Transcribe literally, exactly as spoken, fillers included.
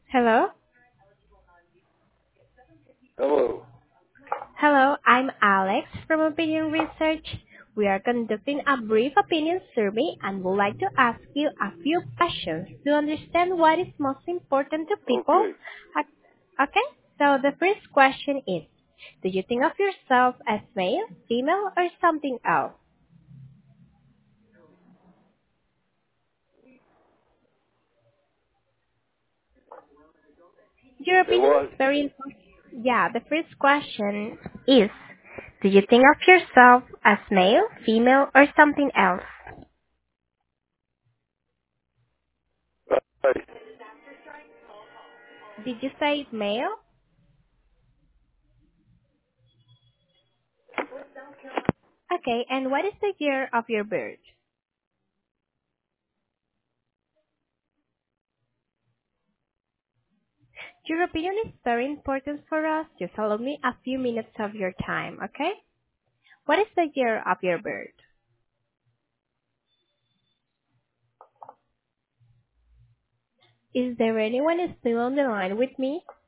Hello? Hello. Hello, I'm Alex from Opinion Research. We are conducting a brief opinion survey and would like to ask you a few questions to understand what is most important to people. Okay. O- Okay, so the first question is, do you think of yourself as male, female, or something else? Your Say opinion is what? very important. Yeah, the first question is, do you think of yourself as male, female, or something else? Right. Did you say male? Okay, and what is the year of your birth? Your opinion is very important for us. Just allow me a few minutes of your time, okay? What is the year of your birth? Is there anyone still on the line with me?